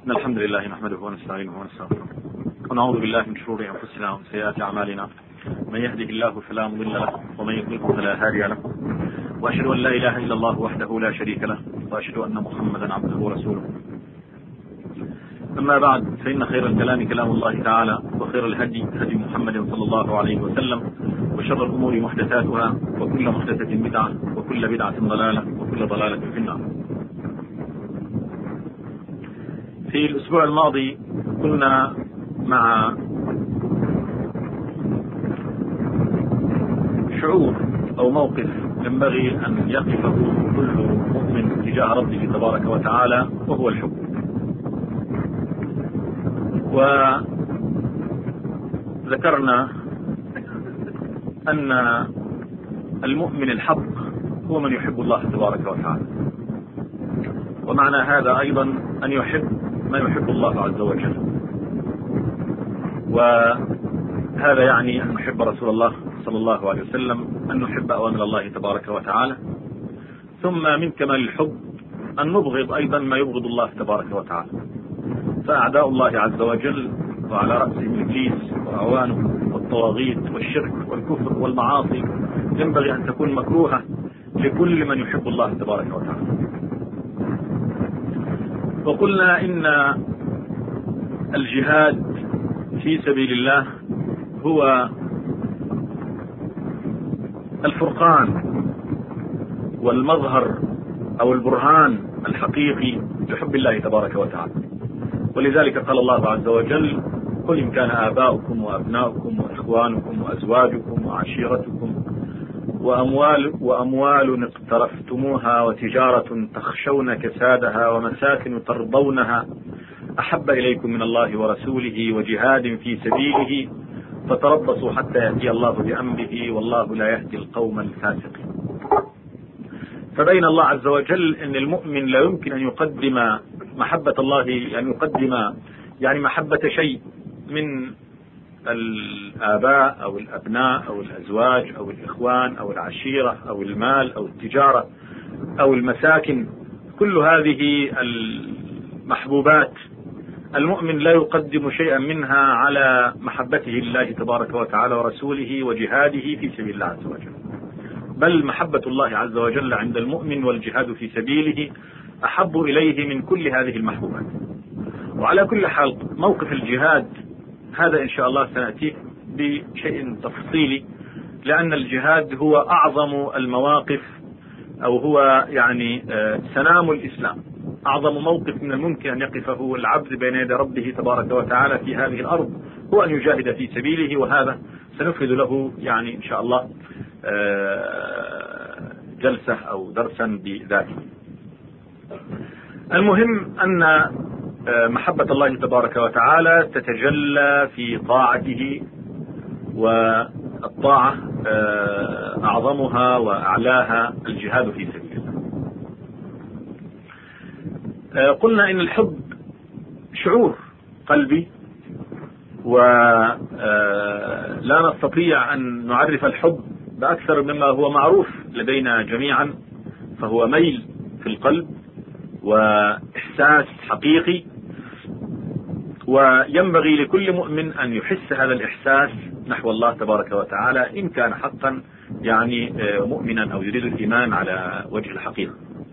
إن الحمد لله نحمده ونستعينه ونستغفره ونعوذ بالله من شرور أنفسنا ومن سيئات أعمالنا. من يهده الله فلا مضل له ومن يضلل فلا هادي له، وأشهد أن لا إله إلا الله وحده لا شريك له، وأشهد أن محمدا عبده ورسوله. أما بعد، فإن خير الكلام كلام الله تعالى، وخير الهدي هدي محمد صلى الله عليه وسلم، وشر الأمور محدثاتها، وكل محدثة بدعة، وكل بدعة ضلالة، وكل ضلالة في النار. في الأسبوع الماضي كنا مع شعور أو موقف ينبغي أن يقفه كل مؤمن تجاه ربه تبارك وتعالى، وهو الحب. وذكرنا أن المؤمن الحق هو من يحب الله تبارك وتعالى، ومعنى هذا أيضا أن يحب ما يحب الله عز وجل، وهذا يعني أن نحب رسول الله صلى الله عليه وسلم، أن نحب أوامر الله تبارك وتعالى، ثم من كمال الحب أن نبغض أيضا ما يبغض الله تبارك وتعالى. فأعداء الله عز وجل وعلى رأسهم إبليس وأعوانه والطواغيت والشرك والكفر والمعاصي ينبغي أن تكون مكروهة لكل من يحب الله تبارك وتعالى. وقلنا إن الجهاد في سبيل الله هو الفرقان والمظهر أو البرهان الحقيقي لحب الله تبارك وتعالى. ولذلك قال الله عز وجل: قل إن كان آباؤكم وأبناؤكم وإخوانكم وأزواجكم وعشيرتكم وأموال اقترفتموها وتجارة تخشون كسادها ومساكن ترضونها أحب إليكم من الله ورسوله وجهاد في سبيله فتربصوا حتى يأتي الله بأمره والله لا يهدي القوم الفاسقين. فبين الله عز وجل أن المؤمن لا يمكن أن يقدم محبة الله، يعني يقدم محبة شيء من الآباء أو الأبناء أو الأزواج أو الإخوان أو العشيرة أو المال أو التجارة أو المساكن، كل هذه المحبوبات المؤمن لا يقدم شيئا منها على محبته لله تبارك وتعالى ورسوله وجهاده في سبيل الله عز وجل، بل محبة الله عز وجل عند المؤمن والجهاد في سبيله أحب إليه من كل هذه المحبوبات. وعلى كل حال موقف الجهاد هذا إن شاء الله سنأتي بشيء تفصيلي، لأن الجهاد هو أعظم المواقف، أو هو سنام الإسلام، أعظم موقف من الممكن أن يقفه العبد بين يدي ربه تبارك وتعالى في هذه الأرض هو أن يجاهد في سبيله، وهذا سنفرد له إن شاء الله جلسة أو درسا بذاته. المهم أن محبة الله تبارك وتعالى تتجلى في طاعته، والطاعة أعظمها وأعلاها الجهاد في سبيل الله. قلنا إن الحب شعور قلبي، ولا نستطيع أن نعرف الحب بأكثر مما هو معروف لدينا جميعا، فهو ميل في القلب وإحساس حقيقي، وينبغي لكل مؤمن أن يحس هذا الإحساس نحو الله تبارك وتعالى إن كان حقا مؤمنا أو يريد الإيمان على وجه الحقيقة.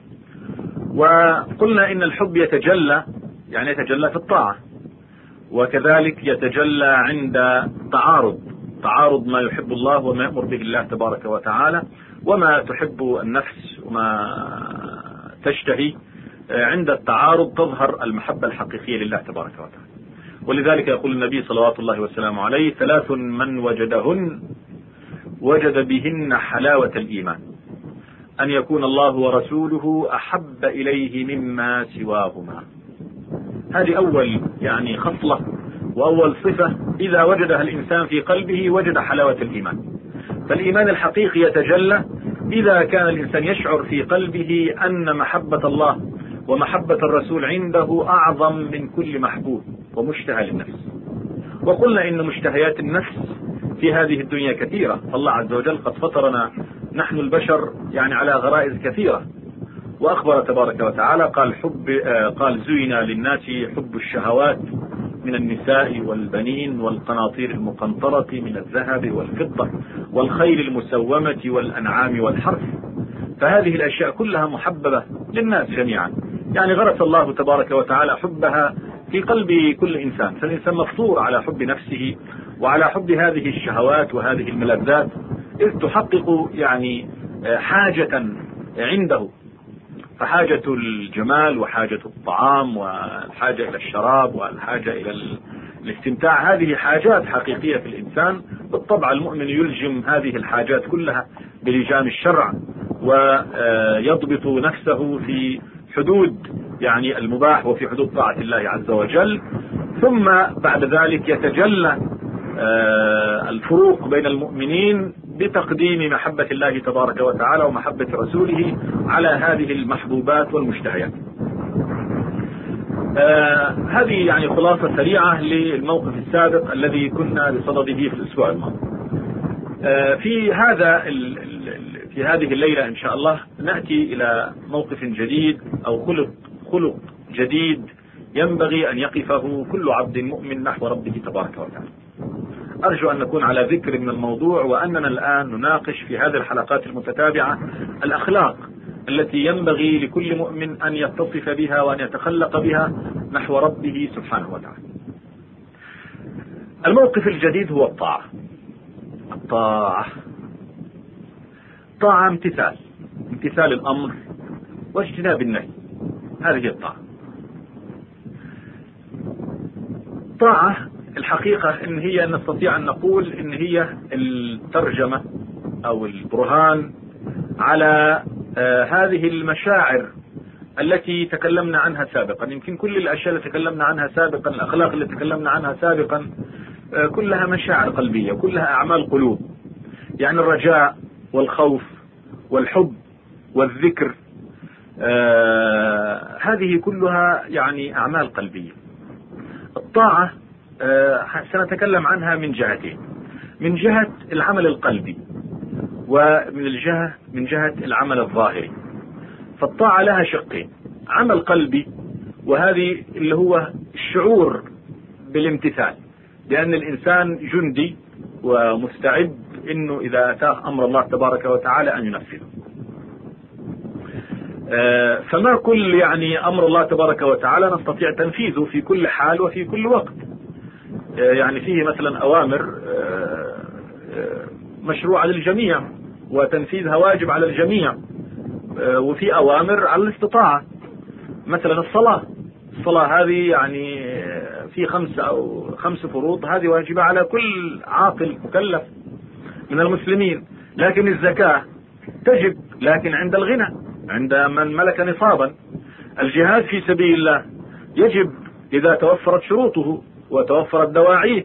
وقلنا إن الحب يتجلى في الطاعة، وكذلك يتجلى عند تعارض ما يحب الله وما يأمر به الله تبارك وتعالى، وما تحب النفس وما تشتهي. عند التعارض تظهر المحبة الحقيقية لله تبارك وتعالى. ولذلك يقول النبي صلوات الله وسلامه عليه: 3 من وجدهن وجد بهن حلاوة الإيمان: أن يكون الله ورسوله أحب إليه مما سواهما. هذه أول خصلة وأول صفة إذا وجدها الإنسان في قلبه وجد حلاوة الإيمان. فالإيمان الحقيقي يتجلى إذا كان الإنسان يشعر في قلبه أن محبة الله ومحبة الرسول عنده أعظم من كل محبوب ومشتهى للنفس. وقلنا إن مشتهيات النفس في هذه الدنيا كثيرة، الله عز وجل قد فطرنا نحن البشر على غرائز كثيرة، وأخبر تبارك وتعالى قال زين للناس حب الشهوات من النساء والبنين والقناطير المقنطرة من الذهب والفضة والخيل المسومة والأنعام والحرث. فهذه الأشياء كلها محببة للناس جميعا، يعني غرس الله تبارك وتعالى حبها في قلب كل إنسان، فالإنسان مفطور على حب نفسه وعلى حب هذه الشهوات وهذه الملذات، إذ تحقق يعني حاجة عنده، فحاجة الجمال وحاجة الطعام والحاجة إلى الشراب والحاجة إلى الاستمتاع، هذه حاجات حقيقية في الإنسان. بالطبع المؤمن يلجم هذه الحاجات كلها بلجام الشرع، ويضبط نفسه في حدود يعني المباح وفي حدود طاعة الله عز وجل. ثم بعد ذلك يتجلى الفروق بين المؤمنين بتقديم محبة الله تبارك وتعالى ومحبة رسوله على هذه المحبوبات والمشتهيات. هذه يعني خلاصة سريعة للموقف السابق الذي كنا بصدده في الأسبوع الماضي. في هذه الليلة إن شاء الله نأتي إلى موقف جديد أو خلق جديد ينبغي أن يقفه كل عبد مؤمن نحو ربه تبارك وتعالى. أرجو أن نكون على ذكر من الموضوع، وأننا الآن نناقش في هذه الحلقات المتتابعة الأخلاق التي ينبغي لكل مؤمن أن يتصف بها وأن يتخلق بها نحو ربه سبحانه وتعالى. الموقف الجديد هو الطاعة. طاعة امتثال الأمر واجتناب النهي، هذه الطاعة. طاعة الحقيقة إن هي نستطيع أن نقول إن هي الترجمة أو البرهان على هذه المشاعر التي تكلمنا عنها سابقا. يمكن كل الأشياء التي تكلمنا عنها سابقا، الأخلاق التي تكلمنا عنها سابقا، كلها مشاعر قلبية، كلها أعمال قلوب، يعني الرجاء والخوف والحب والذكر، هذه كلها يعني أعمال قلبية. الطاعة سنتكلم عنها من جهتين، من جهة العمل القلبي ومن جهة العمل الظاهري. فالطاعة لها شقين، عمل قلبي وهذه اللي هو الشعور بالامتثال، لأن الإنسان جندي ومستعد إنه إذا أتاه أمر الله تبارك وتعالى أن ينفذه. فما كل يعني أمر الله تبارك وتعالى نستطيع تنفيذه في كل حال وفي كل وقت. يعني فيه مثلا أوامر مشروعة للجميع وتنفيذها واجب على الجميع، وفي أوامر على الاستطاعة. مثلا الصلاة هذه يعني في 5 فروض، هذه واجبة على كل عاقل مكلف من المسلمين. لكن الزكاة تجب لكن عند الغنى، عند من ملك نصابا. الجهاد في سبيل الله يجب إذا توفرت شروطه وتوفرت دواعيه،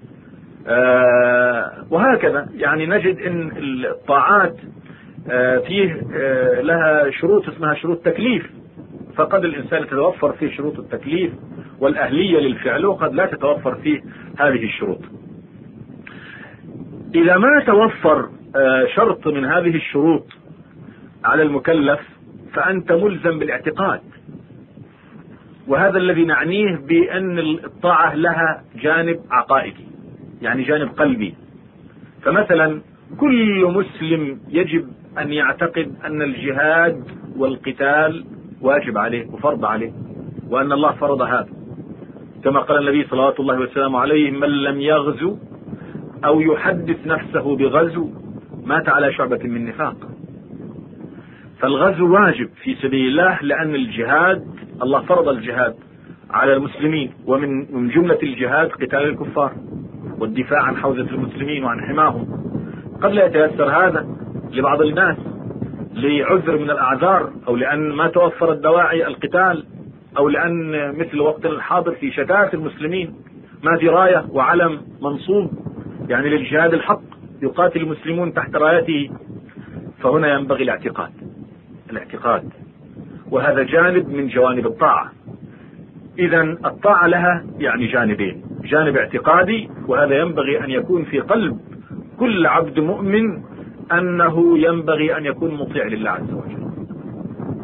وهكذا. يعني نجد ان الطاعات فيه لها شروط اسمها شروط تكليف، فقد الإنسان تتوفر فيه شروط التكليف والأهلية للفعل، وقد لا تتوفر فيه هذه الشروط. إذا ما توفر شرط من هذه الشروط على المكلف فأنت ملزم بالاعتقاد، وهذا الذي نعنيه بأن الطاعة لها جانب عقائدي، يعني جانب قلبي. فمثلا كل مسلم يجب أن يعتقد أن الجهاد والقتال واجب عليه وفرض عليه، وأن الله فرض هذا، كما قال النبي صلوات الله وسلامه عليه: من لم يغزو أو يحدث نفسه بغزو مات على شعبة من نفاق. فالغزو واجب في سبيل الله، لأن الجهاد الله فرض الجهاد على المسلمين، ومن جملة الجهاد قتال الكفار والدفاع عن حوزة المسلمين وعن حماهم. قد لا يتيسر هذا لبعض الناس لعذر من الأعذار، أو لأن ما توفرت دواعي القتال، أو لأن مثل وقت الحاضر في شتات المسلمين ما في راية وعلم منصوب يعني للجهاد الحق يقاتل المسلمون تحت رايته. فهنا ينبغي الاعتقاد، وهذا جانب من جوانب الطاعة. إذا الطاعة لها يعني جانبين، جانب اعتقادي، وهذا ينبغي أن يكون في قلب كل عبد مؤمن أنه ينبغي أن يكون مطيع لله عز وجل.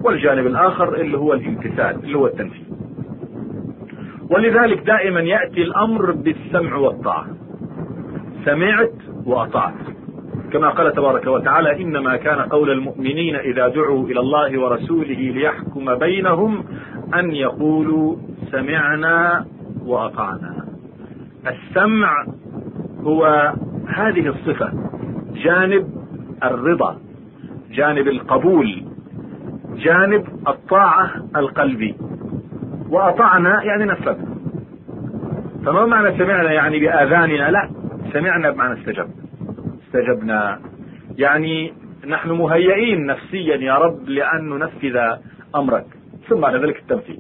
والجانب الآخر اللي هو الامتثال اللي هو التنفيذ. ولذلك دائما يأتي الأمر بالسمع والطاعة، سمعت وأطعت، كما قال تبارك وتعالى: إنما كان قول المؤمنين إذا دعوا إلى الله ورسوله ليحكم بينهم أن يقولوا سمعنا وأطعنا. السمع هو هذه الصفة، جانب الرضا، جانب القبول، جانب الطاعة القلبي. وأطعنا يعني نفذنا. فما معنى سمعنا يعني بآذاننا؟ لا، سمعنا بمعنى استجبنا، يعني نحن مهيئين نفسيا يا رب لأن ننفذ أمرك، ثم بعد ذلك التنفيذ.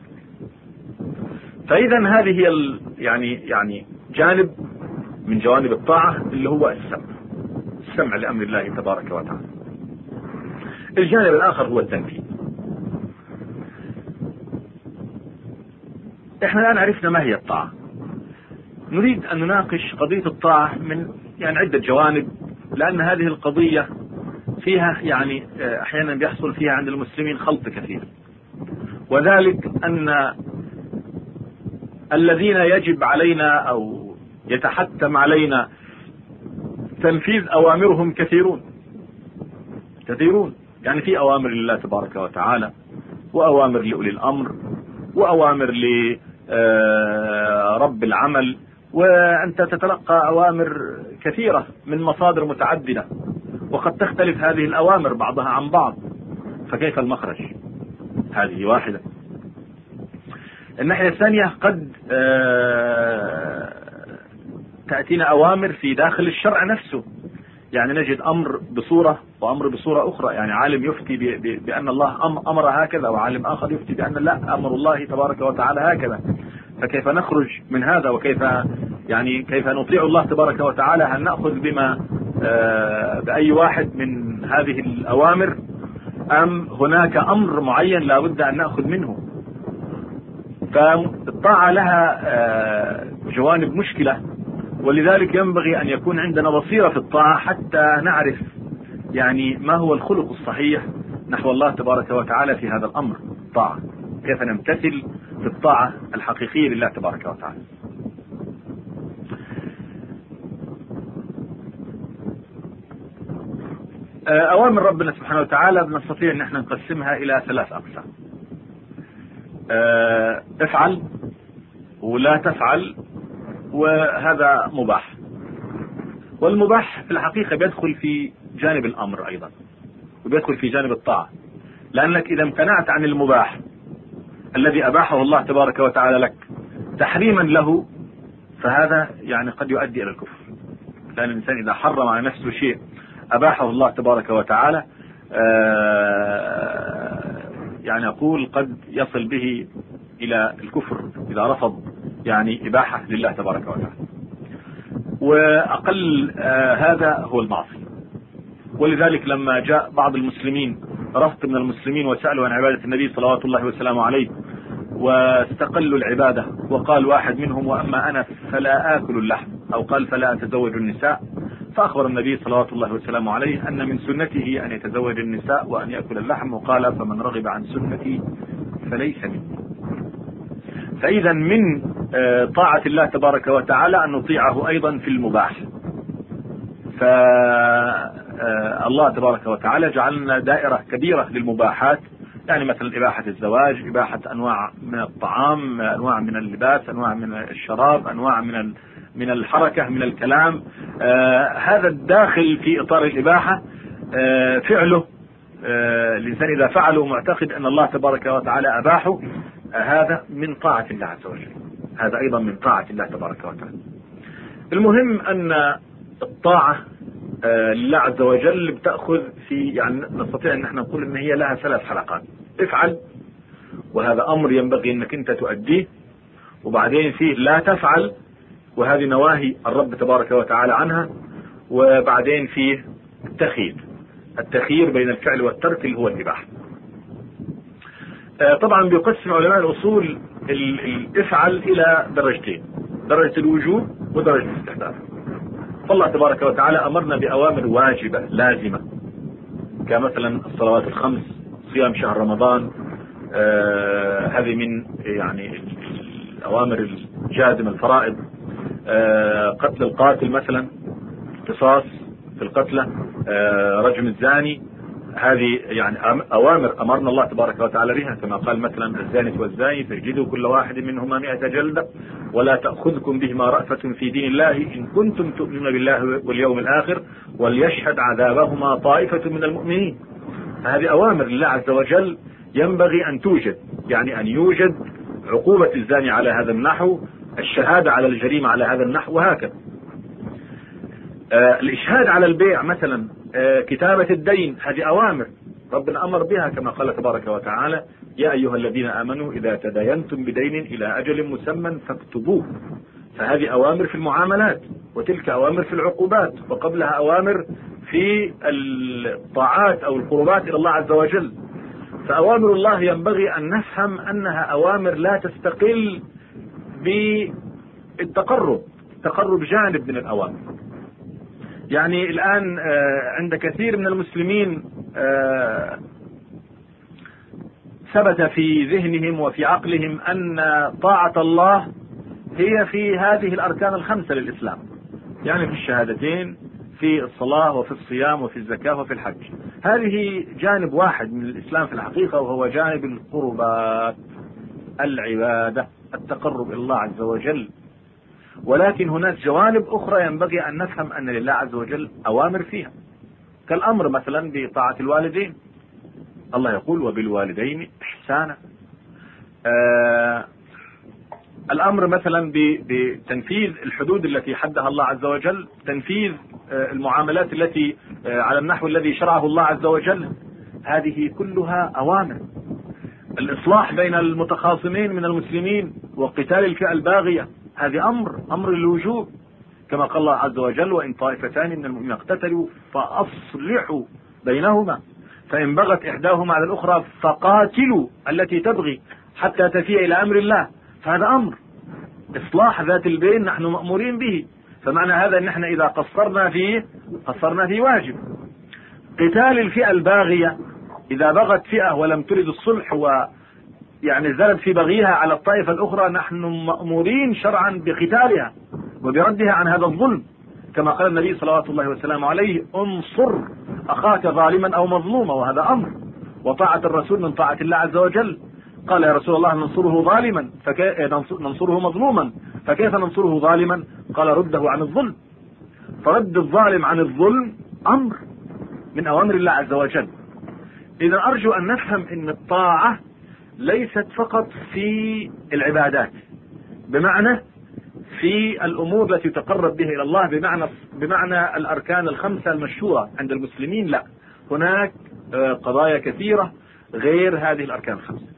فإذا هذه هي يعني جانب من جوانب الطاعة اللي هو السمع لأمر الله تبارك وتعالى. الجانب الآخر هو التنفيذ. احنا الآن عرفنا ما هي الطاعة. نريد أن نناقش قضية الطاعة من عدة جوانب، لأن هذه القضية فيها أحيانا بيحصل فيها عند المسلمين خلط كثير، وذلك أن الذين يجب علينا أو يتحتم علينا تنفيذ أوامرهم كثيرون، يعني في أوامر لله تبارك وتعالى، وأوامر لأولي الأمر، وأوامر لرب العمل، وأنت تتلقى أوامر كثيرة من مصادر متعددة، وقد تختلف هذه الأوامر بعضها عن بعض، فكيف المخرج؟ هذه واحدة. الناحية الثانية قد تأتينا أوامر في داخل الشرع نفسه، يعني نجد أمر بصورة وأمر بصورة أخرى، يعني عالم يفتي بأن الله أمر هكذا، وعالم آخر يفتي بأن لا، أمر الله تبارك وتعالى هكذا. فكيف نخرج من هذا؟ وكيف كيف نطيع الله تبارك وتعالى؟ هل نأخذ بأي واحد من هذه الأوامر، أم هناك أمر معين لا بد أن نأخذ منه؟ فالطاعة لها جوانب مشكلة، ولذلك ينبغي أن يكون عندنا بصيرة في الطاعة حتى نعرف ما هو الخلق الصحيح نحو الله تبارك وتعالى في هذا الأمر، الطاعة، كيف نمتثل في الطاعة الحقيقية لله تبارك وتعالى. أوامر ربنا سبحانه وتعالى بنستطيع أن احنا نقسمها إلى 3 أقسام: افعل، ولا تفعل، وهذا مباح. والمباح في الحقيقة بيدخل في جانب الأمر أيضا، وبيدخل في جانب الطاعة، لأنك إذا امتنعت عن المباح الذي أباحه الله تبارك وتعالى لك تحريما له، فهذا قد يؤدي إلى الكفر. لأن الإنسان إذا حرم على نفسه شيء أباحه الله تبارك وتعالى أقول قد يصل به إلى الكفر إذا رفض إباحة لله تبارك وتعالى. وأقل هذا هو المعصية. ولذلك لما جاء بعض المسلمين، رفض من المسلمين، وسألوا عن عبادة النبي صلوات الله وسلامه عليه، واستقلوا العبادة، وقال واحد منهم: وأما أنا فلا آكل اللحم، أو قال: فلا أتزوج النساء. فأخبر النبي صلوات الله وسلامه عليه أن من سنته أن يتزوج النساء وأن يأكل اللحم، وقال: فمن رغب عن سنتي فليس مني. فإذا من طاعة الله تبارك وتعالى أن نطيعه أيضا في المباح. فالله تبارك وتعالى جعلنا دائرة كبيرة للمباحات، مثلا إباحة الزواج، إباحة أنواع من الطعام، أنواع من اللباس، أنواع من الشراب، أنواع من الحركة، من الكلام. هذا الداخل في إطار الإباحة فعله الإنسان إذا فعله معتقد أن الله تبارك وتعالى أباحه، هذا من طاعة الله عز وجل، هذا أيضا من طاعة الله تبارك وتعالى. المهم أن الطاعة لله عز وجل بتأخذ في نستطيع أن احنا نقول أن هي لها 3 حلقات: افعل، وهذا أمر ينبغي أنك أنت تؤديه، وبعدين فيه لا تفعل، وهذه نواهي الرب تبارك وتعالى عنها، وبعدين فيه التخيير بين الفعل والترك اللي هو الإباحة. طبعا بيقسم علماء الأصول الافعل إلى درجتين: درجة الوجوب ودرجة الاستحباب. فالله تبارك وتعالى أمرنا بأوامر واجبة لازمة، كمثلا الصلوات ال5، صيام شهر رمضان، هذه من يعني الأوامر الجازمة الفرائض. قتل القاتل مثلا، قصاص في القتلى، رجم الزاني، هذه يعني أوامر أمرنا الله تبارك وتعالى بها، كما قال مثلا الزاني والزاني فاجلدوا كل واحد منهما 100 جلدة ولا تأخذكم بهما رأفة في دين الله إن كنتم تؤمنون بالله واليوم الآخر وليشهد عذابهما طائفة من المؤمنين. فهذه أوامر لله عز وجل ينبغي أن توجد، يعني أن يوجد عقوبة الزاني على هذا النحو، الشهادة على الجريمة على هذا النحو، وهكذا. الإشهاد على البيع مثلا، كتابة الدين، هذه أوامر ربنا أمر بها، كما قال تبارك وتعالى يا أيها الذين آمنوا إذا تداينتم بدين إلى أجل مسمى فاكتبوه. فهذه أوامر في المعاملات، وتلك أوامر في العقوبات، وقبلها أوامر في الطاعات أو القربات إلى الله عز وجل. فأوامر الله ينبغي أن نفهم أنها أوامر لا تستقل بالتقرب، تقرب جانب من الأوامر. يعني الآن عند كثير من المسلمين ثبت في ذهنهم وفي عقلهم أن طاعة الله هي في هذه الأركان الخمسة للإسلام، يعني في الشهادتين، في الصلاة وفي الصيام وفي الزكاة وفي الحج. هذه جانب واحد من الإسلام في الحقيقة، وهو جانب القربات، العبادة، التقرب إلى الله عز وجل. ولكن هناك جوانب أخرى ينبغي أن نفهم أن لله عز وجل أوامر فيها، كالأمر مثلا بطاعة الوالدين. الله يقول وبالوالدين إحسانا. الأمر مثلا بتنفيذ الحدود التي حدها الله عز وجل، تنفيذ المعاملات التي على النحو الذي شرعه الله عز وجل، هذه كلها أوامر. الإصلاح بين المتخاصمين من المسلمين وقتال الفئة الباغية، هذه أمر الوجوب، كما قال الله عز وجل وإن طائفتان من المؤمنين اقتتلوا فأصلحوا بينهما فإن بغت إحداهما على الأخرى فقاتلوا التي تبغي حتى تفيء إلى أمر الله. فهذا أمر إصلاح ذات البين نحن مأمورين به. فمعنى هذا أن احنا إذا قصرنا فيه واجب. قتال الفئة الباغية، إذا بغت فئة ولم ترد الصلح ويعني زلت في بغيها على الطائفة الأخرى، نحن مأمورين شرعا بقتالها وبردها عن هذا الظلم، كما قال النبي صلوات الله وسلامه عليه انصر أخاك ظالما أو مظلوما، وهذا أمر. وطاعة الرسول من طاعة الله عز وجل. قال يا رسول الله ننصره ظالما ننصره مظلوما فكيف ننصره ظالما؟ قال رده عن الظلم. فرد الظالم عن الظلم أمر من أوامر الله عز وجل. إذا أرجو أن نفهم أن الطاعة ليست فقط في العبادات، بمعنى في الأمور التي تقرب بها إلى الله، بمعنى الأركان الخمسة المشهورة عند المسلمين، لا، هناك قضايا كثيرة غير هذه الأركان الخمسة.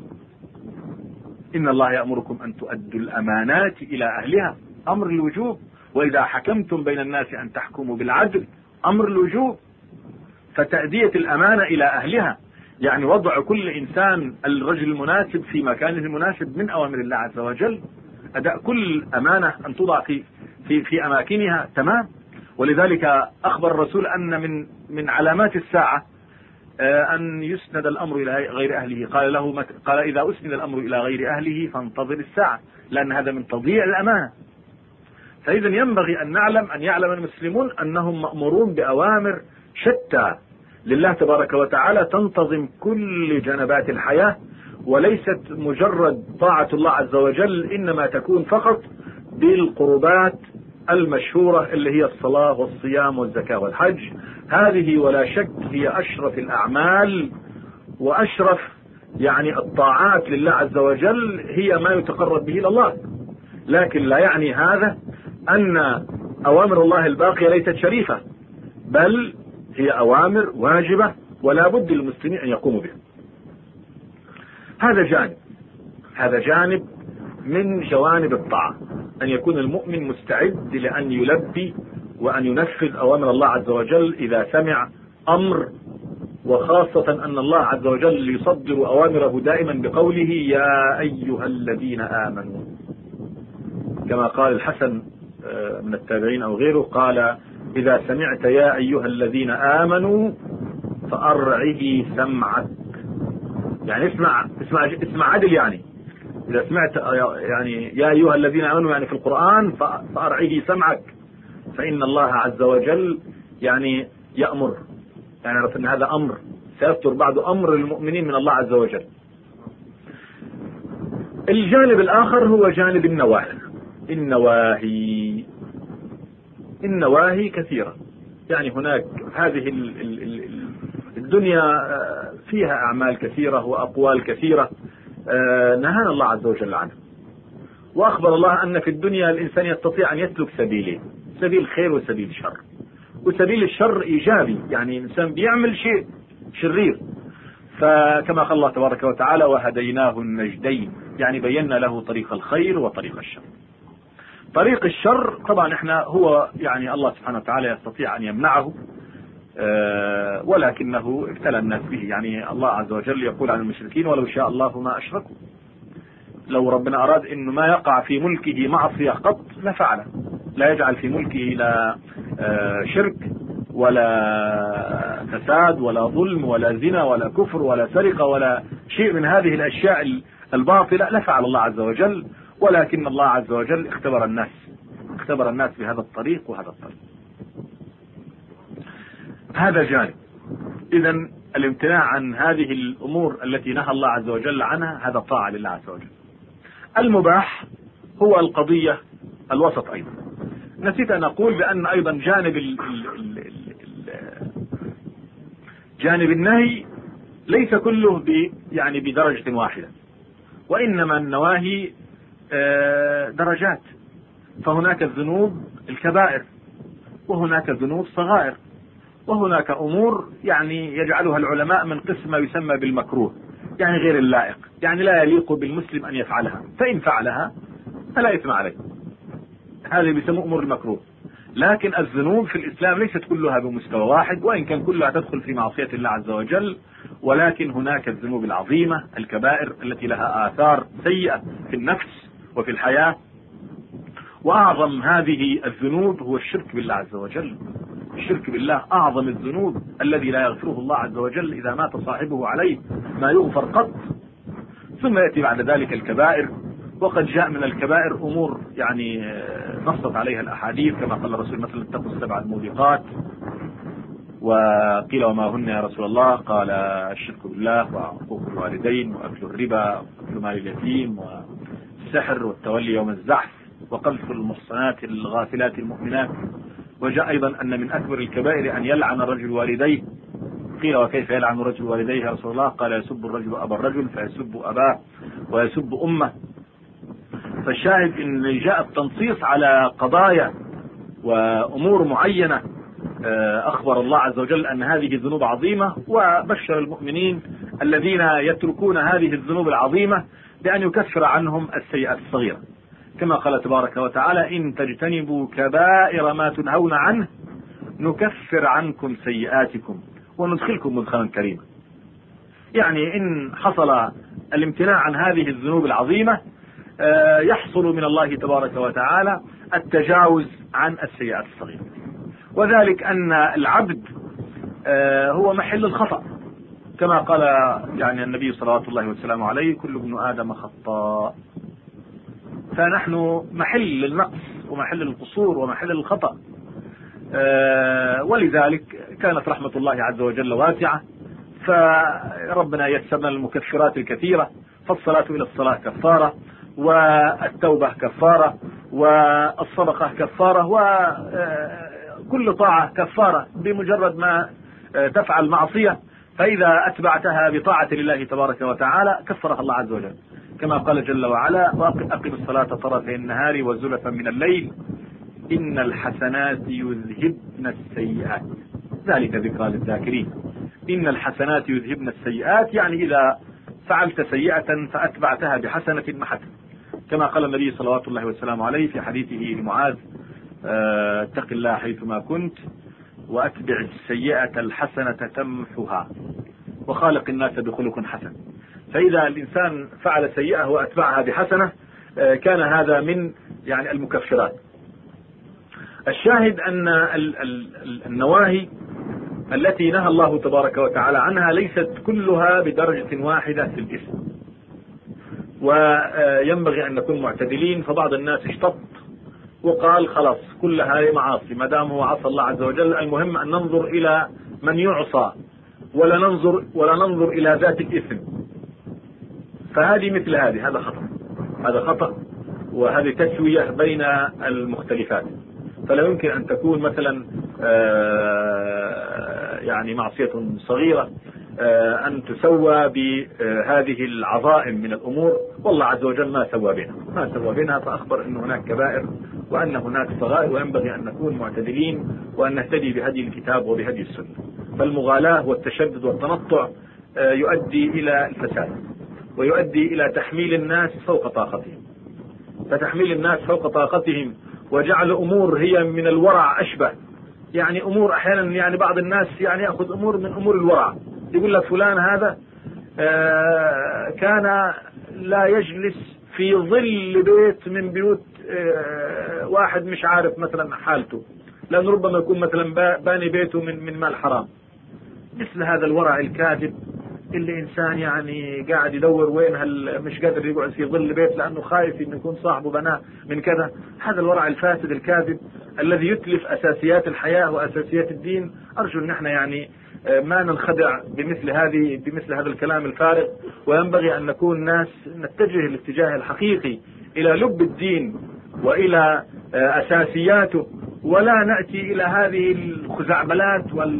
إن الله يأمركم أن تؤدوا الأمانات إلى أهلها، أمر الوجوب. وإذا حكمتم بين الناس أن تحكموا بالعدل، أمر الوجوب. فتأدية الأمانة إلى أهلها، يعني وضع كل إنسان الرجل المناسب في مكانه المناسب من أوامر الله عز وجل. أداء كل أمانة أن توضع في أماكنها، تمام. ولذلك أخبر الرسول أن من علامات الساعة أن يسند الأمر إلى غير أهله. قال إذا أسند الأمر إلى غير أهله فانتظر الساعة، لأن هذا من تضييع الأمانة. فإذا ينبغي أن يعلم المسلمون أنهم مأمورون بأوامر شتى لله تبارك وتعالى تنتظم كل جنبات الحياة، وليست مجرد طاعة الله عز وجل، إنما تكون فقط بالقربات المشهورة اللي هي الصلاة والصيام والزكاة والحج. هذه ولا شك هي أشرف الأعمال وأشرف يعني الطاعات لله عز وجل، هي ما يتقرب به إلى الله. لكن لا يعني هذا أن أوامر الله الباقية ليست شريفة، بل هي أوامر واجبة ولا بد للمسلمين أن يقوموا بها. هذا جانب من جوانب الطاعة، أن يكون المؤمن مستعد لأن يلبي وأن ينفذ أوامر الله عز وجل إذا سمع أمر، وخاصة أن الله عز وجل يصدر أوامره دائما بقوله يا أيها الذين آمنوا، كما قال الحسن من التابعين أو غيره، قال إذا سمعت يا أيها الذين آمنوا فأرعه سمعك يعني اسمع عدل. يعني إذا سمعت يعني يا أيها الذين آمنوا يعني في القرآن فأرعيه سمعك، فإن الله عز وجل يعني يأمر، يعني عرف أن هذا أمر سيصدر بعد أمر المؤمنين من الله عز وجل. الجانب الآخر هو جانب النواهي كثيرة. يعني هناك هذه الدنيا فيها أعمال كثيرة وأقوال كثيرة نهانا الله عز وجل عنها، وأخبر الله أن في الدنيا الإنسان يستطيع أن يسلك سبيلين: سبيل خير وسبيل شر. وسبيل الشر إيجابي، يعني الإنسان بيعمل شيء شرير، فكما قال الله تبارك وتعالى: وهديناه النجدين، يعني بينا له طريق الخير وطريق الشر. طريق الشر طبعا هو يعني الله سبحانه وتعالى يستطيع أن يمنعه، ولكنه ابتلى الناس به. يعني الله عز وجل يقول عن المشركين: ولو شاء الله ما أشركوا. لو ربنا أراد إنه ما يقع في ملكه معصية قط لفعله، لا يجعل في ملكه لا شرك ولا فساد ولا ظلم ولا زنا ولا كفر ولا سرقة ولا شيء من هذه الأشياء الباطلة، لفعل الله عز وجل. ولكن الله عز وجل اختبر الناس بهذا الطريق وهذا الطريق. هذا جانب. إذن الامتناع عن هذه الأمور التي نهى الله عز وجل عنها هذا طاعة لله عز وجل. المباح هو القضية الوسط أيضا. نسيت أن أقول بأن أيضا جانب النهي ليس كله يعني بدرجة واحدة، وإنما النواهي درجات. فهناك الذنوب الكبائر، وهناك ذنوب صغائر، وهناك أمور يعني يجعلها العلماء من قسم ما يسمى بالمكروه، يعني غير اللائق، يعني لا يليق بالمسلم أن يفعلها، فإن فعلها فلا إثم عليه. هذه بيسموه أمور المكروه. لكن الذنوب في الإسلام ليست كلها بمستوى واحد، وإن كان كلها تدخل في معصية الله عز وجل، ولكن هناك الذنوب العظيمة الكبائر التي لها آثار سيئة في النفس وفي الحياة. وأعظم هذه الذنوب هو الشرك بالله عز وجل. الشرك بالله أعظم الذنوب الذي لا يغفره الله عز وجل إذا مات صاحبه عليه ما يغفر قط. ثم يأتي بعد ذلك الكبائر، وقد جاء من الكبائر أمور يعني نصت عليها الأحاديث، كما قال الرسول مثلا: اتقوا السبع الموبقات. وقيل: وما هن يا رسول الله؟ قال: الشرك بالله، وعقوق الوالدين، وأكل الربا، وأكل مال اليتيم، والسحر، والتولي يوم الزحف، وقذف المحصنات الغافلات المؤمنات. وجاء أيضا أن من أكبر الكبائر أن يلعن الرجل والديه. قيل: وكيف يلعن الرجل والديه يا رسول الله؟ قال: يسب الرجل أبا الرجل فيسب أباه ويسب أمه. فالشاهد إن جاء التنصيص على قضايا وأمور معينة أخبر الله عز وجل أن هذه الذنوب عظيمة، وبشر المؤمنين الذين يتركون هذه الذنوب العظيمة بأن يكفر عنهم السيئات الصغيرة، كما قال تبارك وتعالى: إن تجتنبوا كبائر ما تنهون عنه نكفر عنكم سيئاتكم وندخلكم مدخلا كريما. يعني إن حصل الامتناع عن هذه الذنوب العظيمة يحصل من الله تبارك وتعالى التجاوز عن السيئات الصغيرة، وذلك أن العبد هو محل الخطأ، كما قال يعني النبي صلى الله وسلامه عليه: كل ابن آدم خطاء. فنحن محل النقص ومحل القصور ومحل الخطأ، ولذلك كانت رحمة الله عز وجل واسعة، فربنا يسرنا المكفرات الكثيرة. فالصلاة إلى الصلاة كفارة، والتوبة كفارة، والصدقة كفارة، وكل طاعة كفارة بمجرد ما تفعل معصية، فإذا أتبعتها بطاعة لله تبارك وتعالى كفرها الله عز وجل، كما قال جل وعلا: وأقم الصلاة طرفي النهار وزلفا من الليل إن الحسنات يذهبن السيئات ذلك ذكرى للذاكرين. إن الحسنات يذهبن السيئات، يعني إذا فعلت سيئة فأتبعتها بحسنة محتها، كما قال النبي صلوات الله وسلامه عليه في حديثه لمعاذ: اتق الله حيثما كنت وأتبع السيئة الحسنة تمحها وخالق الناس بخلق حسن. فإذا الإنسان فعل سيئة وأتبعها بحسنة كان هذا من يعني المكفرات. الشاهد أن النواهي التي نهى الله تبارك وتعالى عنها ليست كلها بدرجة واحدة في الإثم، وينبغي أن نكون معتدلين. فبعض الناس اشتط وقال خلاص كلها هذه معاصي ما دام هو عصى الله عز وجل، المهم أن ننظر إلى من يعصى ولا ننظر إلى ذات الإثم. فهذه مثل هذا خطأ، وهذه تسوية بين المختلفات. فلا يمكن أن تكون مثلا يعني معصية صغيرة أن تسوى بهذه العظائم من الأمور، والله عز وجل ما سوى بنا فأخبر أن هناك كبائر وأن هناك صغائر، وينبغي أن نكون معتدلين وأن نهتدي بهدي الكتاب وبهدي السنة. فالمغالاة والتشدد والتنطع يؤدي إلى الفساد ويؤدي إلى تحميل الناس فوق طاقتهم، فتحميل الناس فوق طاقتهم وجعل أمور هي من الورع أشبه، يعني أمور أحيانا يعني بعض الناس يعني يأخذ أمور من أمور الورع، يقول لك فلان هذا كان لا يجلس في ظل بيت من بيوت واحد مش عارف مثلا حالته، لأنه ربما يكون مثلا باني بيته من مال حرام. مثل هذا الورع الكاذب اللي إنسان يعني قاعد يدور وين مش قادر يقعد في ظل بيت لأنه خايف إنه يكون صاحبه بناه من كذا. هذا الورع الفاسد الكاذب الذي يتلف أساسيات الحياة وأساسيات الدين. أرجو أن احنا يعني ما ننخدع بمثل هذا الكلام الفارغ، وينبغي أن نكون ناس نتجه الاتجاه الحقيقي إلى لب الدين وإلى أساسياته، ولا نأتي إلى هذه الخزعبلات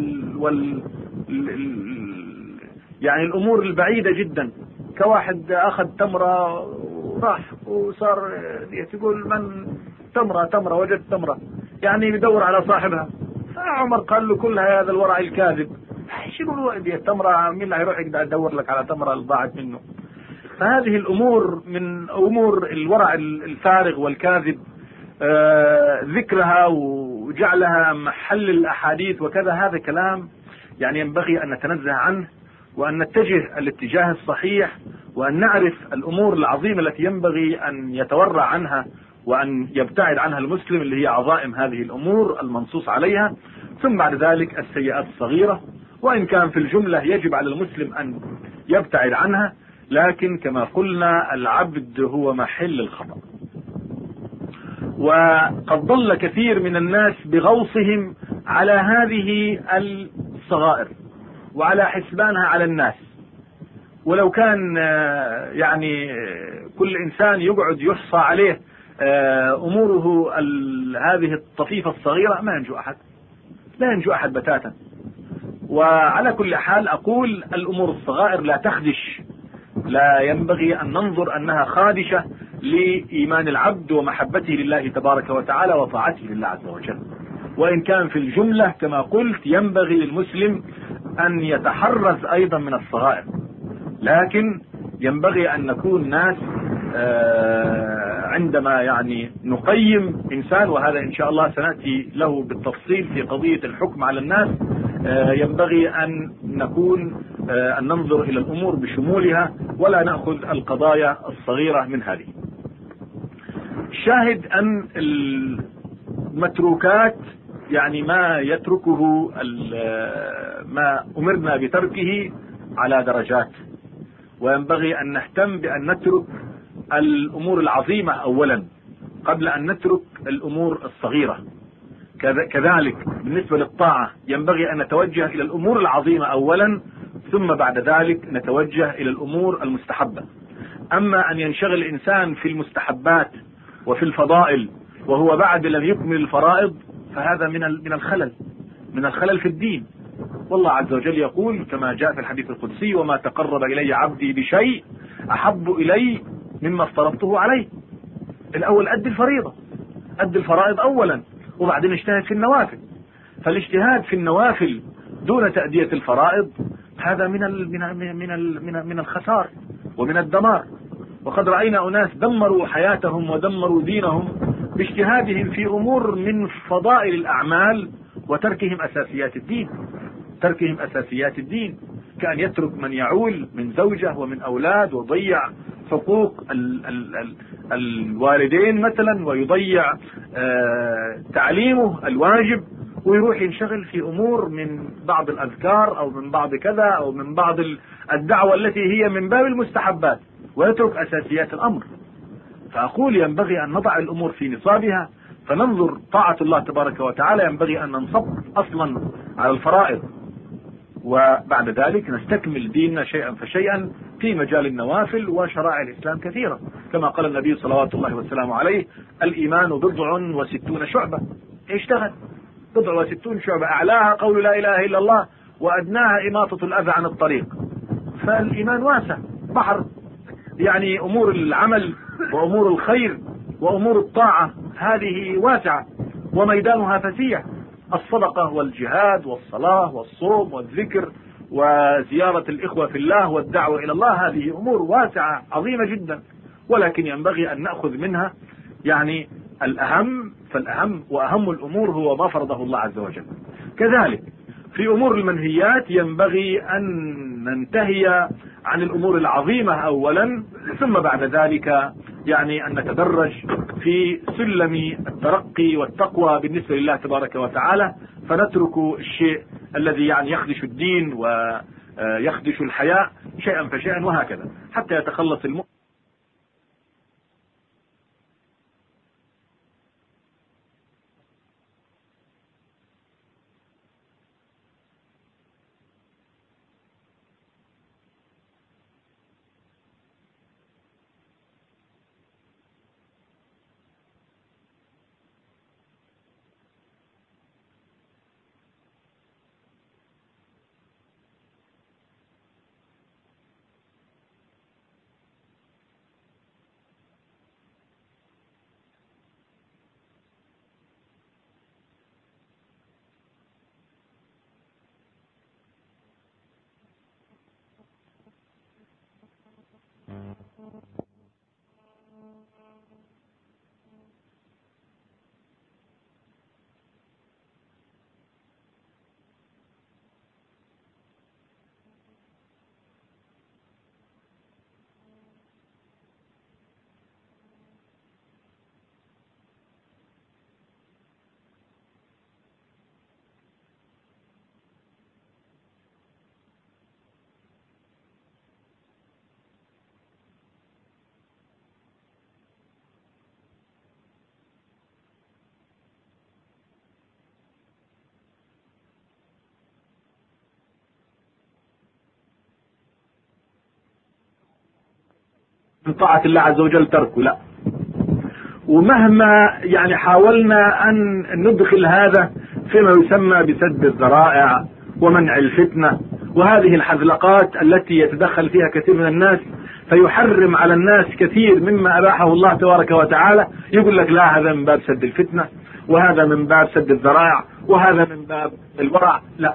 يعني الأمور البعيدة جدا. كواحد أخذ تمرة وراح وصار يقول من تمرة وجد تمرة، يعني يدور على صاحبها. فعمر قال له كل هذا الورع الكاذب، ايش يقولوا دي التمرة، مين اللي هيروح يقدر يدور لك على تمرة اللي ضاعت منه؟ فهذه الأمور من أمور الورع الفارغ والكاذب، ذكرها وجعلها محل الأحاديث وكذا، هذا كلام يعني ينبغي أن نتنزه عنه وأن نتجه الاتجاه الصحيح، وأن نعرف الأمور العظيمة التي ينبغي أن يتورع عنها وأن يبتعد عنها المسلم، اللي هي عظائم هذه الأمور المنصوص عليها. ثم بعد ذلك السيئات الصغيرة، وإن كان في الجملة يجب على المسلم أن يبتعد عنها، لكن كما قلنا العبد هو محل الخطأ. وقد ضل كثير من الناس بغوصهم على هذه الصغائر وعلى حسبانها على الناس، ولو كان يعني كل إنسان يقعد يحصى عليه أموره هذه الطفيفة الصغيرة لا ينجو أحد بتاتا. وعلى كل حال أقول الأمور الصغائر لا تخدش، لا ينبغي أن ننظر أنها خادشة لإيمان العبد ومحبته لله تبارك وتعالى وطاعته لله عز وجل. وإن كان في الجملة كما قلت ينبغي للمسلم أن يتحرز أيضا من الصغائر، لكن ينبغي أن نكون ناس عندما يعني نقيم إنسان، وهذا إن شاء الله سنأتي له بالتفصيل في قضية الحكم على الناس، ينبغي أن ننظر إلى الأمور بشمولها ولا نأخذ القضايا الصغيرة من هذه. الشاهد أن المتروكات يعني ما يتركه ما أمرنا بتركه على درجات، وينبغي أن نهتم بأن نترك الأمور العظيمة أولا قبل أن نترك الأمور الصغيرة. كذلك بالنسبة للطاعة ينبغي أن نتوجه إلى الأمور العظيمة أولا، ثم بعد ذلك نتوجه إلى الأمور المستحبة. أما أن ينشغل الإنسان في المستحبات وفي الفضائل وهو بعد لم يكمل الفرائض، فهذا من الخلل في الدين. والله عز وجل يقول كما جاء في الحديث القدسي: وما تقرب إلي عبدي بشيء أحب إلي مما افترضته عليه. الأول أدي الفريضة، أدي الفرائض أولا، وبعدين اجتهد في النوافل. فالاجتهاد في النوافل دون تأدية الفرائض هذا من الخسار ومن الدمار. وقد رأينا أناس دمروا حياتهم ودمروا دينهم باجتهادهم في أمور من فضائل الأعمال وتركهم أساسيات الدين، كان يترك من يعول من زوجة ومن أولاد ويضيع حقوق الوالدين مثلا، ويضيع تعليمه الواجب، ويروح ينشغل في أمور من بعض الأذكار أو من بعض كذا أو من بعض الدعوة التي هي من باب المستحبات، ويترك أساسيات الأمر. فأقول ينبغي أن نضع الأمور في نصابها، فننظر طاعة الله تبارك وتعالى ينبغي أن ننصب أصلا على الفرائض، وبعد ذلك نستكمل ديننا شيئا فشيئا في مجال النوافل وشرائع الإسلام كثيرة، كما قال النبي صلوات الله والسلام عليه: الإيمان 60 شعبة. اشتغل 60 شعبة، أعلاها قول لا إله إلا الله، وأدناها إماطة الأذى عن الطريق. فالإيمان واسع، بحر، يعني أمور العمل وأمور الخير وأمور الطاعة هذه واسعة وميدانها فسيح. الصدقة والجهاد والصلاة والصوم والذكر وزيارة الإخوة في الله والدعوة إلى الله، هذه أمور واسعة عظيمة جدا، ولكن ينبغي أن نأخذ منها يعني الأهم، فالأهم وأهم الأمور هو ما فرضه الله عز وجل. كذلك في أمور المنهيات ينبغي أن ننتهي عن الأمور العظيمة أولا، ثم بعد ذلك يعني أن نتدرج في سلم الترقي والتقوى بالنسبة لله تبارك وتعالى، فنترك الشيء الذي يعني يخدش الدين ويخدش الحياء شيئا فشيئا، وهكذا حتى يتخلص المؤمن. من طاعة الله عز وجل تركه، لا. ومهما يعني حاولنا أن ندخل هذا فيما يسمى بسد الذرائع ومنع الفتنة وهذه الحذلقات التي يتدخل فيها كثير من الناس فيحرم على الناس كثير مما أباحه الله تبارك وتعالى، يقول لك لا هذا من باب سد الفتنة وهذا من باب سد الذرائع وهذا من باب الورع. لا،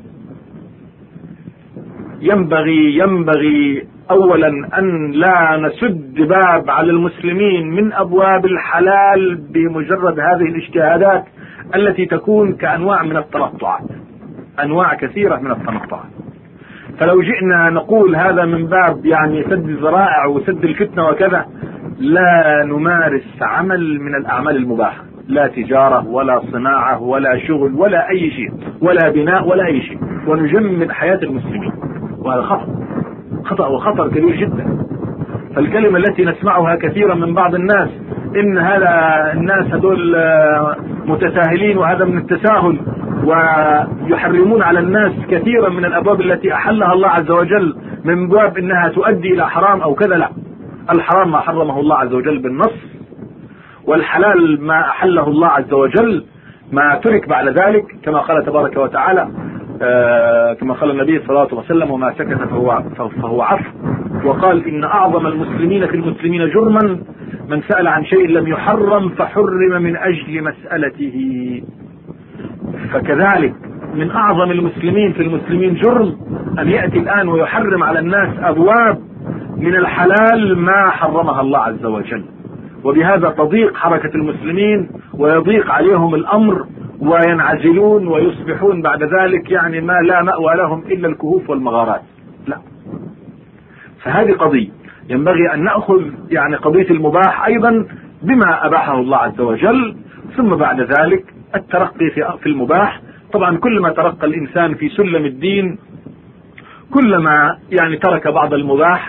ينبغي أولا أن لا نسد باب على المسلمين من أبواب الحلال بمجرد هذه الاجتهادات التي تكون كأنواع من التنطعات، أنواع كثيرة من التنطعات. فلو جئنا نقول هذا من باب يعني سد الذرائع وسد الفتنة وكذا، لا نمارس عمل من الأعمال المباحة، لا تجارة ولا صناعة ولا شغل ولا أي شيء ولا بناء ولا أي شيء، ونجمد حياة المسلمين، وهذا خطأ وخطر كبير جدا. فالكلمة التي نسمعها كثيرا من بعض الناس إن هذا الناس هذول متساهلين وهذا من التساهل، ويحرمون على الناس كثيرا من الأبواب التي أحلها الله عز وجل من باب إنها تؤدي إلى حرام أو كذا. لا، الحرام ما حرمه الله عز وجل بالنص، والحلال ما أحله الله عز وجل ما ترك بعد ذلك، كما قال تبارك وتعالى، كما قال النبي صلى الله عليه وسلم: وما سكت فهو عفو. وقال: إن أعظم المسلمين في المسلمين جرما من سأل عن شيء لم يحرم فحرم من أجل مسألته. فكذلك من أعظم المسلمين في المسلمين جرم أن يأتي الآن ويحرم على الناس أبواب من الحلال ما حرمها الله عز وجل، وبهذا تضيق حركة المسلمين ويضيق عليهم الأمر وينعزلون ويصبحون بعد ذلك يعني ما لا مأوى لهم إلا الكهوف والمغارات. لا، فهذه قضية ينبغي أن نأخذ يعني قضية المباح أيضا بما أباحه الله عز وجل، ثم بعد ذلك الترقي في المباح طبعا كلما ترقى الإنسان في سلم الدين كلما يعني ترك بعض المباح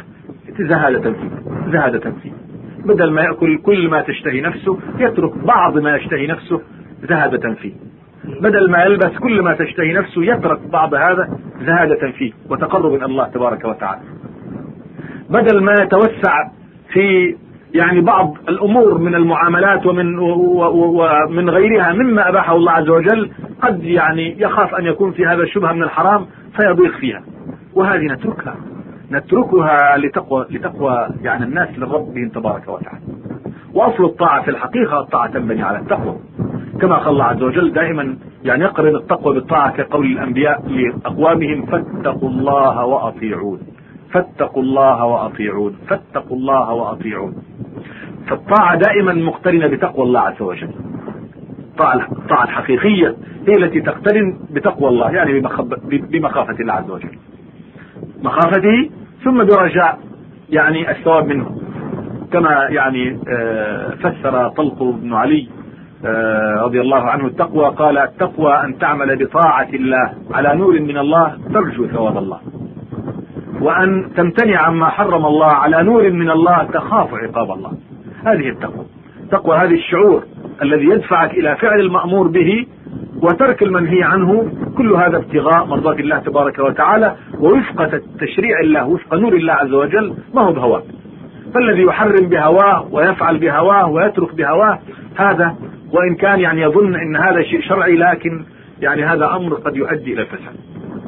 زهادة فيه. بدل ما يأكل كل ما تشتهي نفسه يترك بعض ما يشتهي نفسه زهادة فيه. بدل ما يلبس كل ما تشتهي نفسه يترك بعض هذا زهادة فيه وتقرب من الله تبارك وتعالى. بدل ما يتوسع في يعني بعض الأمور من المعاملات ومن غيرها مما أباحه الله عز وجل، قد يعني يخاف أن يكون في هذا الشبهة من الحرام فيضيق فيها، وهذه نتركها لتقوى يعني الناس لربهم تبارك وتعالى. وأصل الطاعة في الحقيقة الطاعة تنبني على التقوى، كما قال الله عز وجل دائما يعني يقرن التقوى بالطاعة كقول الأنبياء لأقوامهم فاتقوا الله وأطيعون، فاتقوا الله وأطيعون، فاتقوا الله وأطيعون. فالطاعة دائما مقترنة بتقوى الله عز وجل. الطاعة الحقيقية هي التي تقترن بتقوى الله، يعني بمخافة الله عز وجل، مخافته ثم برجاء يعني الثواب منه، كما يعني فسر طلق بن علي رضي الله عنه التقوى، قال التقوى أن تعمل بطاعة الله على نور من الله ترجو ثواب الله، وأن تمتنع عما حرم الله على نور من الله تخاف عقاب الله. هذه التقوى. تقوى هذه الشعور الذي يدفعك إلى فعل المأمور به وترك المنهي عنه، كل هذا ابتغاء مرضات الله تبارك وتعالى ووفق تشريع الله، وفق نور الله عز وجل، ما هو بهواه. فالذي يحرم بهواه ويفعل بهواه ويترك بهواه هذا، وإن كان يعني يظن أن هذا شيء شرعي، لكن يعني هذا أمر قد يؤدي إلى الفساد.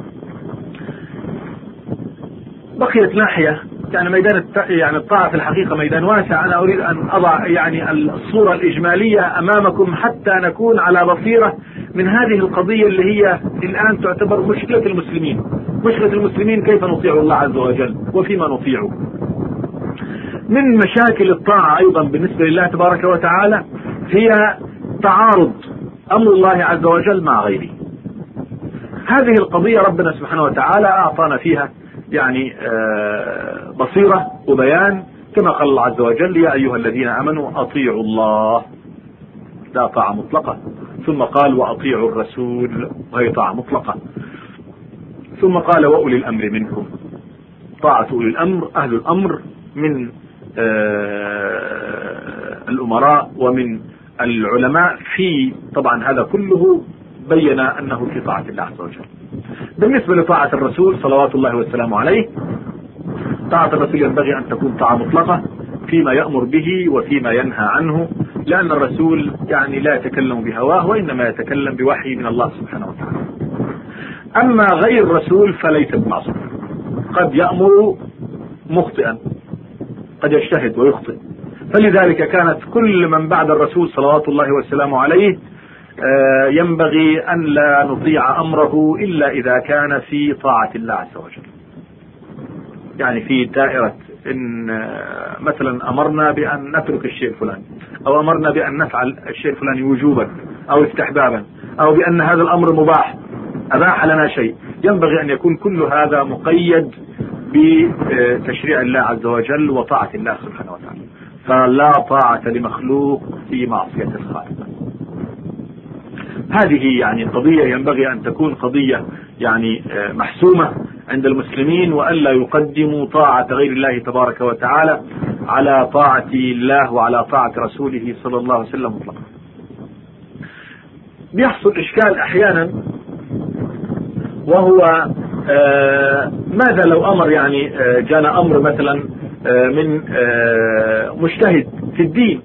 بقيت ناحية يعني ميدان يعني الطاعة في الحقيقة ميدان واسع. أنا أريد أن أضع يعني الصورة الإجمالية أمامكم حتى نكون على بصيرة من هذه القضية اللي هي الآن تعتبر مشكلة المسلمين. مشكلة المسلمين كيف نطيع الله عز وجل وفيما نطيعه. من مشاكل الطاعة أيضا بالنسبة لله تبارك وتعالى هي تعارض أمر الله عز وجل مع غيره. هذه القضية ربنا سبحانه وتعالى أعطانا فيها يعني بصيرة وبيان، كما قال الله عز وجل يا أيها الذين آمنوا أطيعوا الله، لا طاعة مطلقة، ثم قال وأطيعوا الرسول وهي طاعة مطلقة، ثم قال وأولي الأمر منكم، طاعة أولي الأمر أهل الأمر من الأمراء ومن العلماء، في طبعا هذا كله بين أنه في طاعة الله عز وجل. بالنسبة لطاعة الرسول صلوات الله والسلام عليه، طاعة الرسول ينبغي أن تكون طاعة مطلقة فيما يأمر به وفيما ينهى عنه، لأن الرسول يعني لا يتكلم بهواه وإنما يتكلم بوحي من الله سبحانه وتعالى. أما غير الرسول فليس بمعصوم، قد يأمر مخطئا، قد يجتهد ويخطئ، فلذلك كانت كل من بعد الرسول صلوات الله والسلام عليه ينبغي أن لا نطيع أمره إلا إذا كان في طاعة الله عز وجل. يعني في دائرة إن مثلا أمرنا بأن نترك الشيء الفلاني، أو أمرنا بأن نفعل الشيء الفلاني وجوبا أو استحبابا، أو بأن هذا الأمر مباح، أباح لنا شيء، ينبغي أن يكون كل هذا مقيد بتشريع الله عز وجل وطاعة الله سبحانه وتعالى. فلا طاعة لمخلوق في معصية الخالق. هذه يعني قضية ينبغي أن تكون قضية يعني محسومة عند المسلمين، وألا يقدموا طاعة غير الله تبارك وتعالى على طاعة الله وعلى طاعة رسوله صلى الله عليه وسلم مطلقا. بيحصل إشكال أحيانا، وهو ماذا لو أمر يعني جانا أمر مثلا من مجتهد في الدين،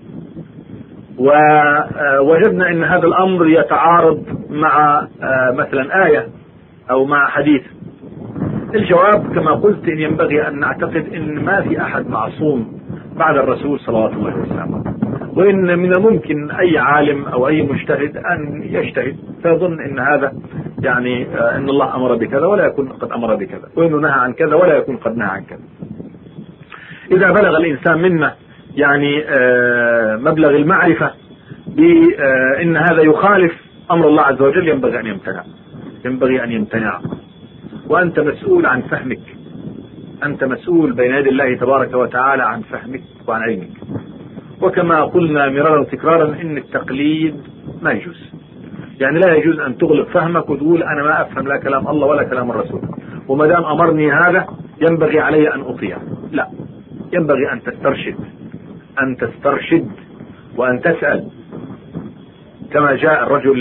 ووجدنا ان هذا الامر يتعارض مع مثلا آية او مع حديث. الجواب كما قلت ان ينبغي ان نعتقد ان ما في احد معصوم بعد الرسول صلوات الله وسلامه، وان من الممكن اي عالم او اي مجتهد ان يجتهد فيظن ان هذا يعني ان الله امر بكذا ولا يكون قد امر بكذا، وانه نهى عن كذا ولا يكون قد نهى عن كذا. اذا بلغ الانسان منا يعني مبلغ المعرفة بأن هذا يخالف أمر الله عز وجل، ينبغي أن يمتنع. وأنت مسؤول عن فهمك، أنت مسؤول بين يدي الله تبارك وتعالى عن فهمك وعن علمك. وكما قلنا مرارا وتكرارا إن التقليد ما يجوز، يعني لا يجوز أن تغلق فهمك وتقول أنا ما أفهم لا كلام الله ولا كلام الرسول، وما دام أمرني هذا ينبغي علي أن أطيع. لا، ينبغي أن تسترشد وأن تسأل، كما جاء الرجل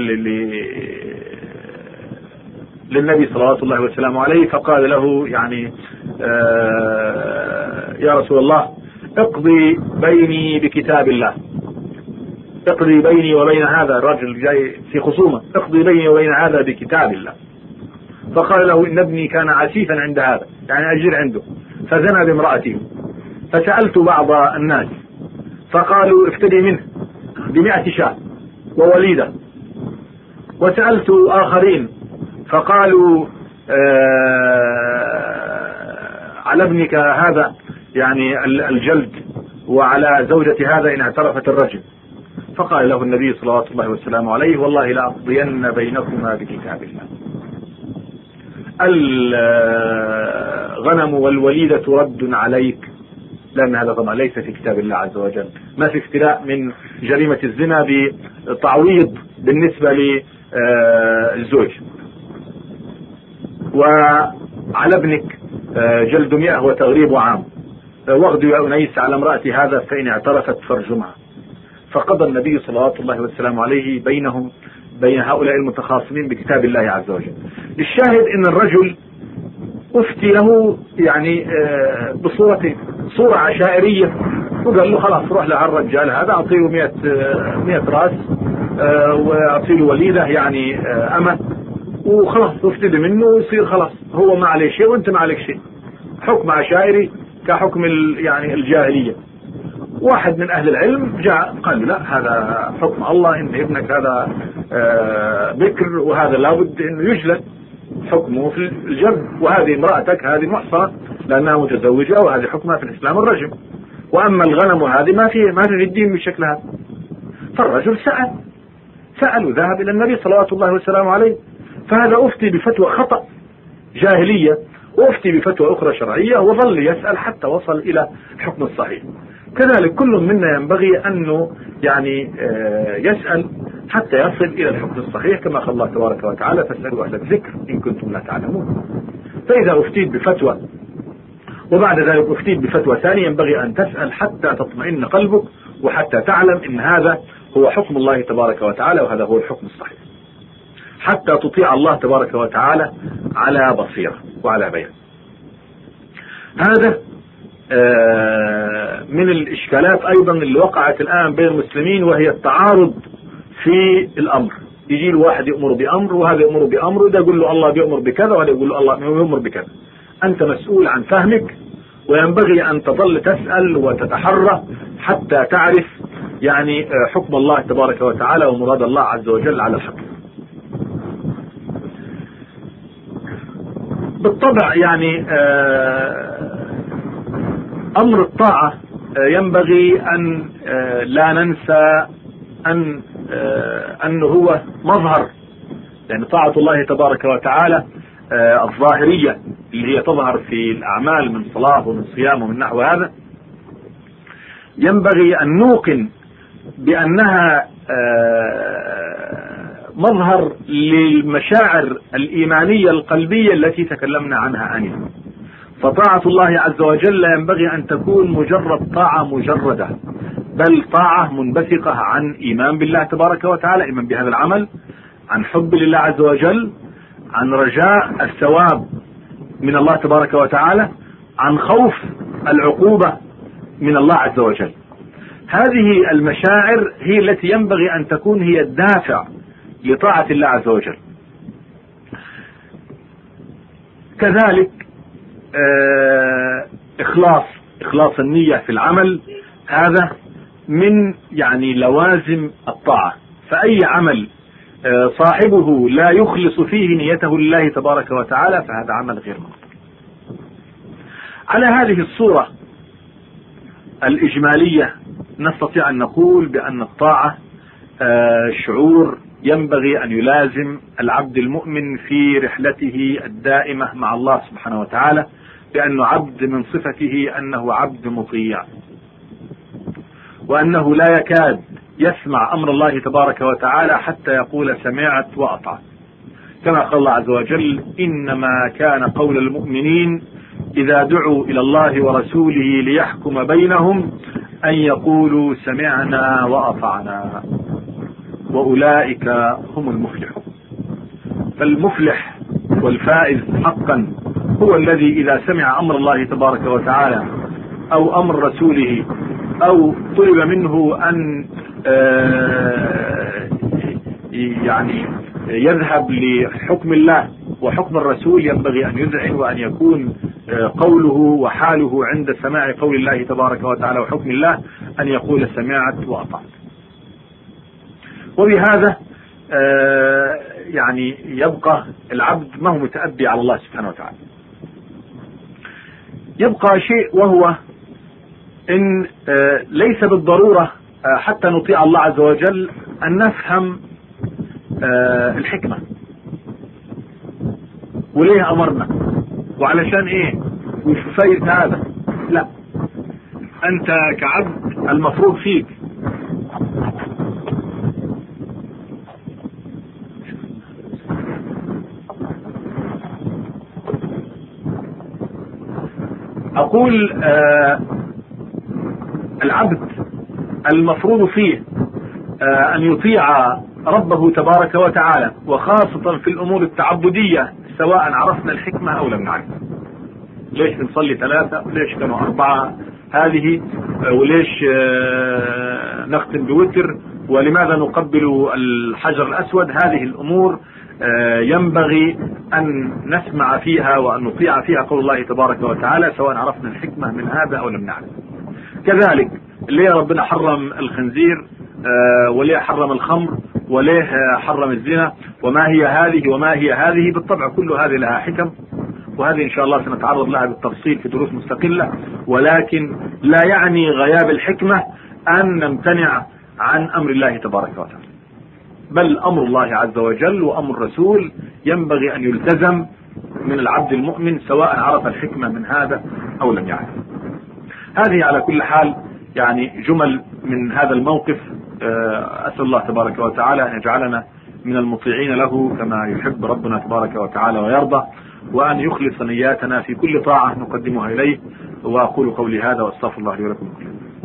للنبي صلوات الله وسلامه عليه فقال له يعني يا رسول الله اقضي بيني بكتاب الله، اقضي بيني وبين هذا الرجل جاي في خصومة، اقضي بيني وبين هذا بكتاب الله. فقال له إن ابني كان عسيفا عند هذا، يعني أجير عنده، فزنى بامرأته. فسألت بعض الناس فقالوا افتدي منه ب100 شاة ووليدة. وسألت آخرين فقالوا على ابنك هذا يعني الجلد، وعلى زوجة هذا إن اعترفت الرجل. فقال له النبي صلوات الله وسلامه عليه والله لأقضين بينكما بكتاب الله. الغنم والوليدة رد عليك، لأن هذا طبعا ليس في كتاب الله عز وجل. ما في افتراء من جريمة الزنا بتعويض بالنسبة للزوج. وعلى ابنك جلد 100 وتغريب عام، واغدوا يا أنيس على امرأة هذا فإن اعترفت فارجمها. فقضى النبي صلوات الله والسلام عليه بين هؤلاء المتخاصمين بكتاب الله عز وجل. الشاهد ان الرجل افتي له يعني صورة عشائرية، وقال له خلاص روح لهالرجال هذا اعطيه 100 راس واعطيه وليدة يعني أمة، وخلاص افتدي منه ويصير خلاص هو ما عليه شيء وانت ما عليك شيء. حكم عشائري كحكم يعني الجاهلية. واحد من أهل العلم جاء قال لا، هذا حكم الله، إن ابنك هذا بكر وهذا لابد إنه يجلد، حكمه في الجلد، وهذه امرأتك هذه محصنة لأنها متزوجة وهذه حكمها في الإسلام الرجم، وأما الغنم وهذه ما في الدين بالشكل هذا. فالرجل سأل وذهب إلى النبي صلوات الله وسلامه عليه. فهذا أفتي بفتوى خطأ جاهلية وأفتي بفتوى أخرى شرعية، وظل يسأل حتى وصل إلى الحكم الصحيح. كذلك كل منا ينبغي أنه يعني يسأل حتى يصل إلى الحكم الصحيح، كما قال الله تبارك وتعالى فاسألوا أهل الذكر إن كنتم لا تعلمون. فإذا أفتيت بفتوى وبعد ذلك أفتيت بفتوى ثانية ينبغي أن تسأل حتى تطمئن قلبك، وحتى تعلم إن هذا هو حكم الله تبارك وتعالى وهذا هو الحكم الصحيح، حتى تطيع الله تبارك وتعالى على بصيرة وعلى بيان. هذا من الإشكالات أيضا اللي وقعت الآن بين المسلمين، وهي التعارض في الأمر. يجي الواحد يأمر بأمر وهذا يأمر بأمر، وده يقول له الله بيأمر بكذا وهذا يقول له الله يأمر بكذا. أنت مسؤول عن فهمك، وينبغي أن تظل تسأل وتتحرى حتى تعرف يعني حكم الله تبارك وتعالى ومراد الله عز وجل على الحق. بالطبع يعني أمر الطاعة ينبغي أن لا ننسى أنه هو مظهر، يعني طاعة الله تبارك وتعالى الظاهرية اللي هي تظهر في الأعمال من صلاة ومن صيام ومن نحو هذا، ينبغي أن نوقن بأنها مظهر للمشاعر الإيمانية القلبية التي تكلمنا عنها آنفا. فطاعة الله عز وجل ينبغي أن تكون مجرد طاعة مجردة، بل طاعة منبثقة عن إيمان بالله تبارك وتعالى، إيمان بهذا العمل، عن حب لله عز وجل، عن رجاء الثواب من الله تبارك وتعالى، عن خوف العقوبة من الله عز وجل. هذه المشاعر هي التي ينبغي أن تكون هي الدافع لطاعة الله عز وجل. كذلك إخلاص النية في العمل، هذا من يعني لوازم الطاعة. فأي عمل صاحبه لا يخلص فيه نيته لله تبارك وتعالى فهذا عمل غير مقبول. على هذه الصورة الإجمالية نستطيع أن نقول بأن الطاعة شعور ينبغي أن يلازم العبد المؤمن في رحلته الدائمة مع الله سبحانه وتعالى، بأنه عبد من صفته أنه عبد مطيع، وأنه لا يكاد يسمع أمر الله تبارك وتعالى حتى يقول سمعت وأطعت، كما قال الله عز وجل: إنما كان قول المؤمنين إذا دعوا إلى الله ورسوله ليحكم بينهم أن يقولوا سمعنا وأطعنا وأولئك هم المفلحون. فالمفلح والفائز حقا هو الذي إذا سمع أمر الله تبارك وتعالى أو أمر رسوله أو طلب منه أن يعني يذهب لحكم الله وحكم الرسول، ينبغي أن يذعن وأن يكون قوله وحاله عند سماع قول الله تبارك وتعالى وحكم الله أن يقول سمعت وأطعت. وبهذا يعني يبقى العبد ما هو متأبي على الله سبحانه وتعالى. يبقى شيء وهو إن ليس بالضرورة حتى نطيع الله عز وجل أن نفهم الحكمة وليه أمرنا وعلشان إيه وش فايدة هذا. لا، أنت كعبد المفروض فيك أقول العبد المفروض فيه أن يطيع ربه تبارك وتعالى، وخاصة في الأمور التعبدية سواء عرفنا الحكمة أو لم نعرف. ليش بنصلي 3 وليش كانوا 4 هذه، وليش نختم بوتر، ولماذا نقبل الحجر الأسود. هذه الأمور ينبغي أن نسمع فيها وأن نطيع فيها قول الله تبارك وتعالى سواء عرفنا الحكمة من هذا أو لم نعرف. كذلك ليه ربنا حرم الخنزير، وليه حرم الخمر، وليه حرم الزنا، وما هي هذه وما هي هذه. بالطبع كل هذه لها حكم، وهذه إن شاء الله سنتعرض لها بالتفصيل في دروس مستقلة، ولكن لا يعني غياب الحكمة أن نمتنع عن أمر الله تبارك وتعالى، بل أمر الله عز وجل وأمر الرسول ينبغي أن يلتزم من العبد المؤمن سواء عرف الحكمة من هذا أو لم يعرف. هذه على كل حال يعني جمل من هذا الموقف. أسأل الله تبارك وتعالى أن يجعلنا من المطيعين له كما يحب ربنا تبارك وتعالى ويرضى، وأن يخلص نياتنا في كل طاعة نقدمها إليه. وأقول قولي هذا وأستغفر الله لي ولكم.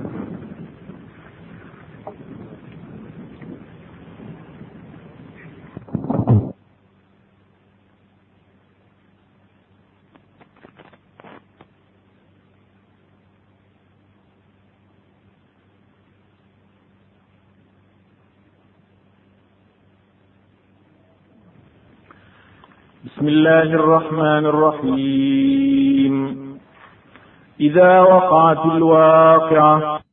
بسم الله الرحمن الرحيم. إذا وقعت الواقعة